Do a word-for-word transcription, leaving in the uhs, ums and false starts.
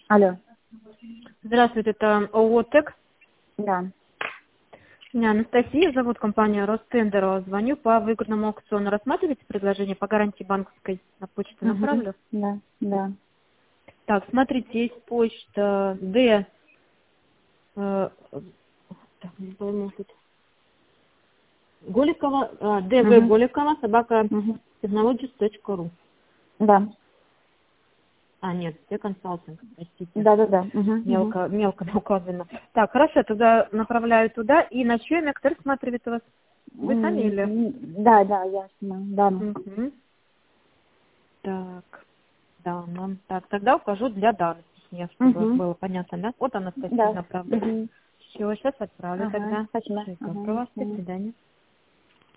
Алло. Здравствуйте, это ООО «ТЭК». Да. Меня Анастасия зовут, компания «Ростендер». Звоню по выгодному аукциону. Рассматриваете предложение по гарантии банковской? На почту Угу. направлю. Да, да. Так, смотрите, есть почта Д. э, так, не пойму тут. Голикова, а, ДВ Угу. Голикова, собака Угу. технологис точка ру. Да. А, нет, Т консалтинг, простите. Да, да, да. Угу. Угу. Мелко, мелко указано. Так, хорошо, тогда направляю туда. И на чем кто рассматривает у вас? Вы сами или? Да, да, ясно. Да. Мгм. Так, Дана. Так, тогда укажу для Даны, я, чтобы Угу. было понятно, да? Вот Анастасия Да. направляет. Угу. Все, сейчас отправлю Ага, тогда. спасибо. Всё, Ага. про вас. До Ага. свидания.